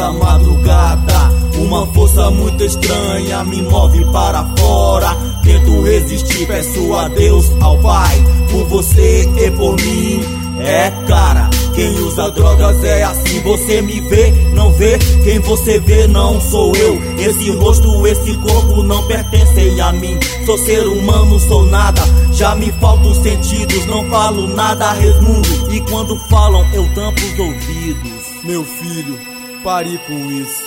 nesta madrugada. Uma força muito estranha me move para fora. Tento resistir, peço a Deus, ao Pai, por você e por mim. É, cara, quem usa drogas é assim. Você me vê, não vê. Quem você vê não sou eu. Esse rosto, esse corpo não pertencem a mim. Sou ser humano, sou nada. Já me faltam os sentidos. Não falo nada, resmundo. E quando falam eu tampo os ouvidos. Meu filho, pare com isso.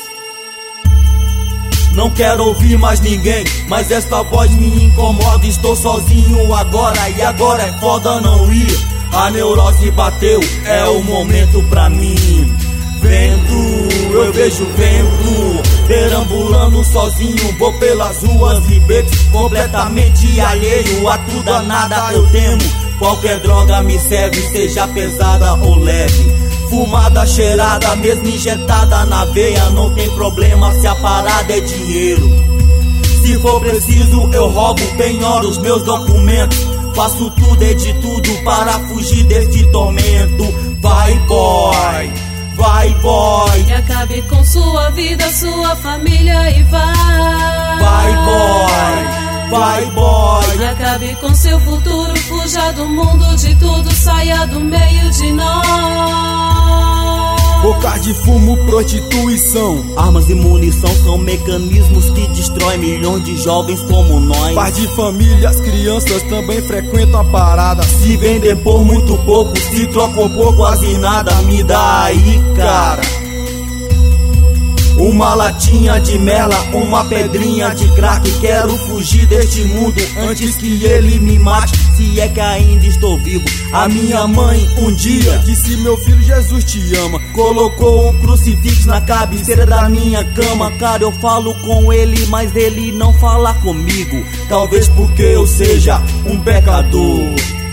Não quero ouvir mais ninguém, mas esta voz me incomoda. Estou sozinho agora e agora é foda não ir. A neurose bateu, é o momento pra mim. Vento, eu vejo vento, perambulando sozinho. Vou pelas ruas e becos, completamente alheio a tudo, a nada eu temo. Qualquer droga me serve, seja pesada ou leve. Fumada, cheirada, mesmo injetada na veia, não tem problema se a parada é dinheiro. Se for preciso eu roubo, penhoro os meus documentos. Faço tudo e de tudo para fugir desse tormento. Vai boy, vai boy. E acabe com sua vida, sua família e vai. Vai boy, vai boy. E acabe com seu futuro, fuja do mundo de tudo, saia do meio de nós. Bocas de fumo, prostituição, armas e munição são mecanismos que destroem milhões de jovens como nós. Par de famílias, crianças também frequentam a parada. Se vender por muito pouco, se trocam por quase nada. Me dá aí, cara, uma latinha de merla, uma pedrinha de crack. Quero fugir deste mundo antes que ele me mate. Se é que ainda estou vivo. A minha mãe um dia disse: meu filho, Jesus te ama. Colocou um crucifixo na cabeceira da minha cama. Cara, eu falo com ele, mas ele não fala comigo. Talvez porque eu seja um pecador.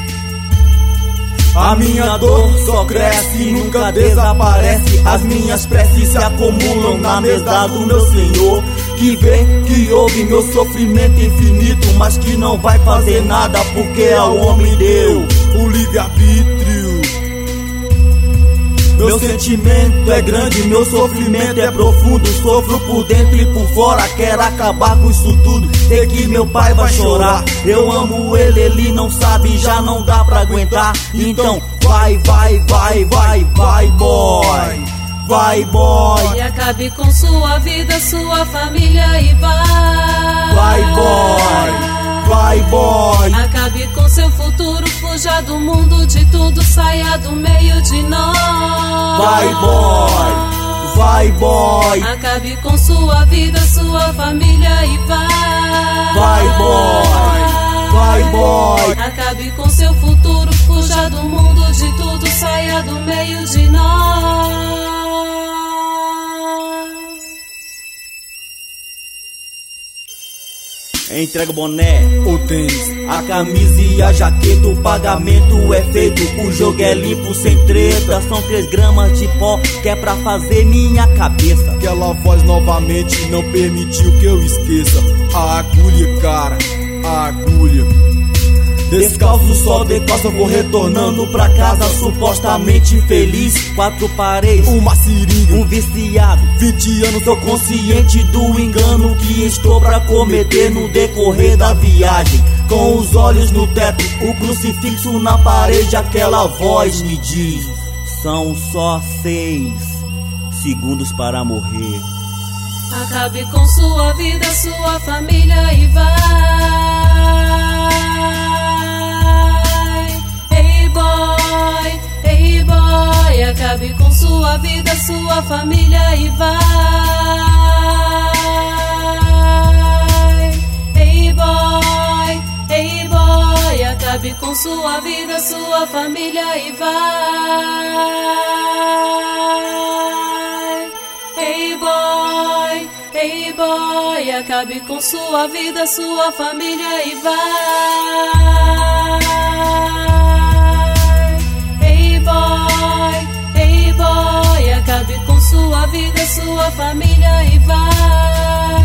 A minha dor só cresce e nunca desaparece. As minhas preces se acumulam na mesa do meu Senhor, que vê, que ouve meu sofrimento infinito, mas que não vai fazer nada porque ao homem deu o livre-arbítrio. Meu sentimento é grande, meu sofrimento é profundo. Sofro por dentro e por fora, quero acabar com isso tudo. Sei que meu pai vai chorar. Eu amo ele, ele não sabe, já não dá pra aguentar. Então vai, vai, vai, vai, vai boy, vai boy. E acabe com sua vida, sua família e vai. Vai boy, vai boy. Acabe com seu futuro, fuja do mundo de tudo, saia do meio de nós. Vai boy, vai boy. Acabe com sua vida, sua família e vai. Vai boy, vai boy. Acabe com seu futuro, fuja do mundo de tudo, saia do meio de nós. Entrega o boné, o tênis, a camisa e a jaqueta. O pagamento é feito, o jogo é limpo, sem treta. São 3 gramas de pó que é pra fazer minha cabeça. Aquela voz novamente não permitiu que eu esqueça. A agulha, cara, a agulha. Descalço, só de costa, vou retornando pra casa supostamente feliz. 4 paredes, uma seringa, um viciado, 20 anos. Tô consciente do engano que estou pra cometer no decorrer da viagem. Com os olhos no teto, o crucifixo na parede, aquela voz me diz: são só 6 segundos para morrer. Acabe com sua vida, sua família e vai. Hey boy, acabe com sua vida, sua família e vai. Hey boy, acabe com sua vida, sua família e vai. Hey boy, acabe com sua vida, sua família e vai. Hey boy, acabe com sua vida, sua família e vai.